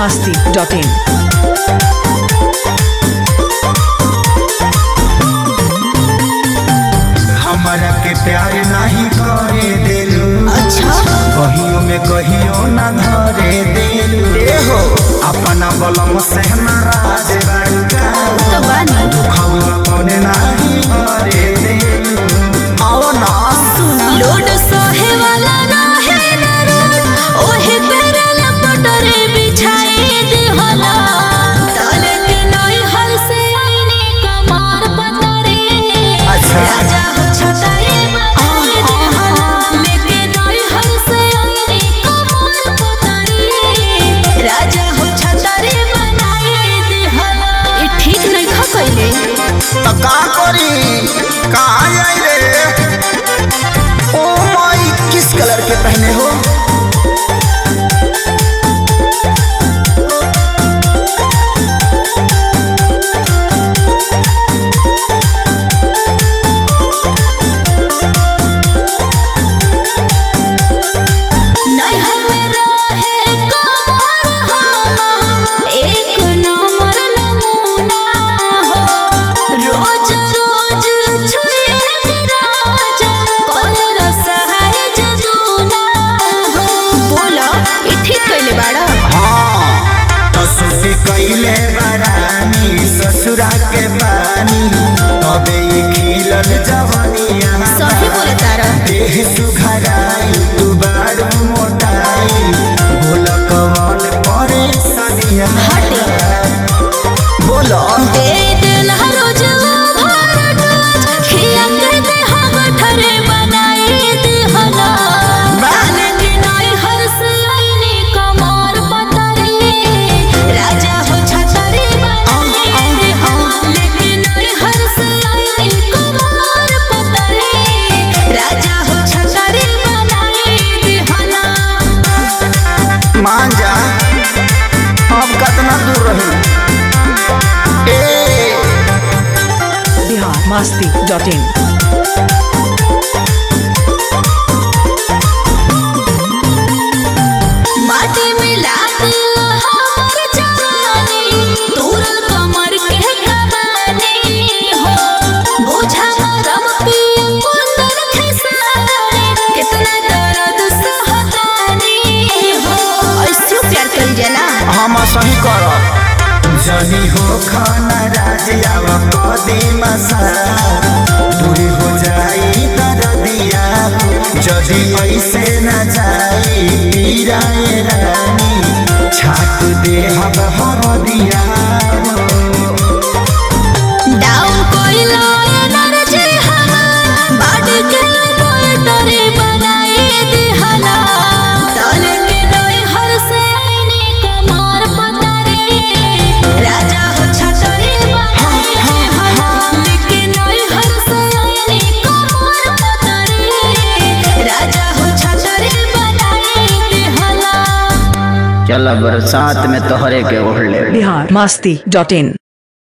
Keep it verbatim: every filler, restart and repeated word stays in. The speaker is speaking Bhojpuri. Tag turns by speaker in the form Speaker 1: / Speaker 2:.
Speaker 1: मस्ती डॉट इन।
Speaker 2: हमरा के प्यार नहीं करे दिलू,
Speaker 3: अच्छा
Speaker 2: कहियो में कहियो ना धरे दिलू हो, अपना बलम से नाराज बड़का
Speaker 3: तो बानी
Speaker 2: दुखवा कोने नहीं करे दिलू। आओ ना
Speaker 3: लोड सोहे वाला रहे ना रोड, ओहे तेरे लपटरे बिछाए दे होला, तले के नई हल से आईने कमार पतरे
Speaker 2: अच्छा
Speaker 3: राजा हो छताए बनाए दे होला, लेके नई हल से आईने कमार पतरे राजा हो छतारे बनाए दे होला। ये ठीक नहीं खा कइले
Speaker 2: तो का करी कहाँ आई रे? ओ माई किस कलर के पहने हो?
Speaker 3: नैहर में रहे कमर हम, एक नंबर नमूना हो, रोज रोज छुए राजा कर सहाय जदूना हो। बोला ये ठीक कइले बाड़ा?
Speaker 2: हाँ तो सुसी कैले बरानी ससुरा के बानी, तबे ये खिलल जवानिया
Speaker 3: सही बोला तारा।
Speaker 2: देह सुघराई तू बारू मोटाई, बोल कवन परे सनिया
Speaker 3: हटे
Speaker 2: बोलो
Speaker 3: दे देला रोज उधार डोज, खिया के दे हम ठरे बनाए दे हला, बाले के नैहर से आईने कमार पतरे राजा हो छतरे बनाए दे होला, लेके नैहर से आईने कमार पतरे राजा हो छतरे बनाए दे होला।
Speaker 2: मान जा अब कितना दूर रही ए
Speaker 1: बिहार मस्ती डॉट इन।
Speaker 3: माटी मिला दिया हमर जवानी, तोरल कमर के कमानी हो, बोझा मरम पिया कुंदन खेसारी, कितना दर्द सहतानी हो। ऐसे प्यार कर जाला
Speaker 2: हम सही करब जनी हो खाना राजियाव कदी मसा, दूरी हो जाई दर्दिया जदी ऐसे न जाई पीराए रानी, छाट दे हम हरदिया
Speaker 3: डाउन कोइला एनर्जी हमार बाडी के बैटरी बनाए दे हला, तले के नैहर से आईने कमार पतरे राजा हो छतरे बनाए दे हला, लेके नैहर से आईने कमार पतरे राजा हो छतरे बनाए दे हला।
Speaker 2: चल बरसात में तोहरे के ओढ़ ले।
Speaker 1: बिहार मस्ती डॉट इन।